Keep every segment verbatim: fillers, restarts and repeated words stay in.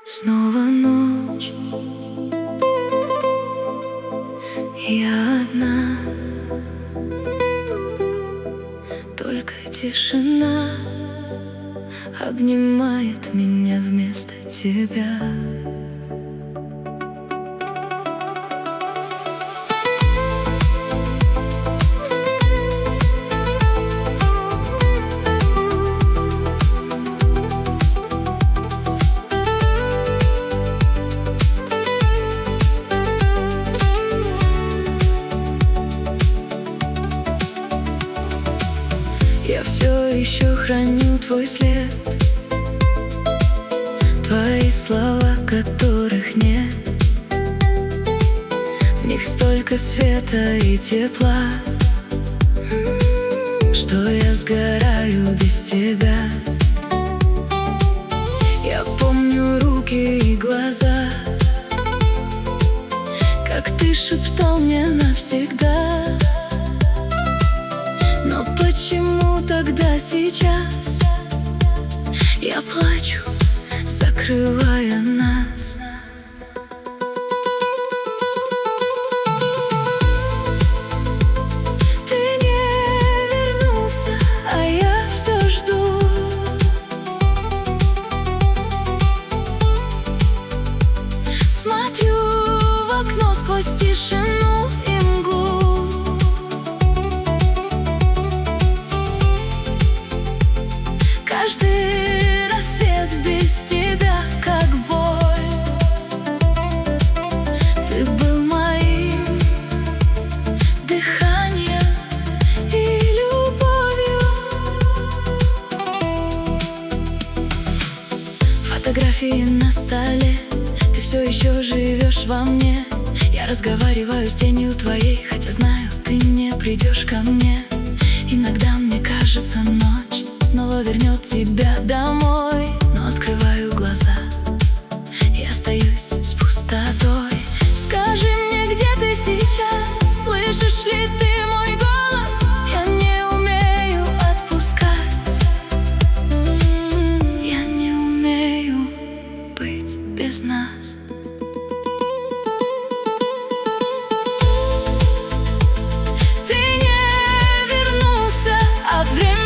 Снова ночь, я одна, только тишина обнимает меня вместо тебя. Я все еще храню твой след, твои слова, которых нет. В них столько света и тепла, что я сгораю без тебя. Я помню руки и глаза, как ты шептал мне навсегда. Но почему тогда сейчас я плачу, закрывая нас? Ты не вернулся, а я все жду. Смотрю в окно сквозь тишину и мглу. Каждый рассвет без тебя как боль. Ты был моим дыханием и любовью. Фотографии на столе, ты все еще живешь во мне. Я разговариваю с тенью твоей, хотя знаю, ты не придешь ко мне. Иногда мне кажется, ночь снова вернет тебя домой. Но открываю глаза и остаюсь с пустотой. Скажи мне, где ты сейчас? Слышишь ли ты мой голос? Я не умею отпускать. Я не умею быть без нас. Ты не вернулся, а время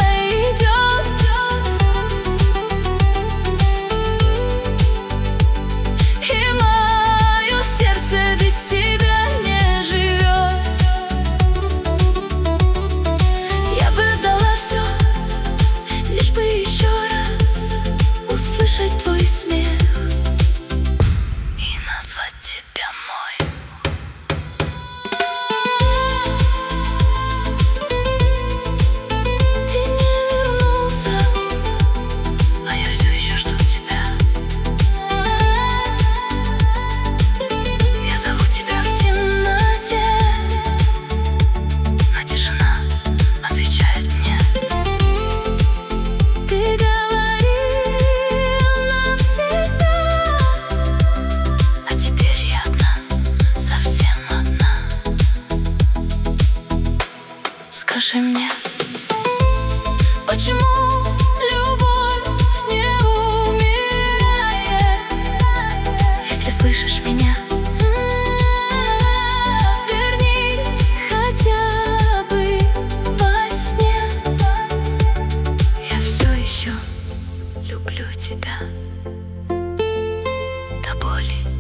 твой смех и назвать тебя мой. Ты не вернулся, а я все еще жду тебя. Я зову тебя в темноте, но тишина отвечает мне. Ты скажи мне, почему любовь не умирает? Если слышишь меня, вернись хотя бы во сне. Я все еще люблю тебя до боли.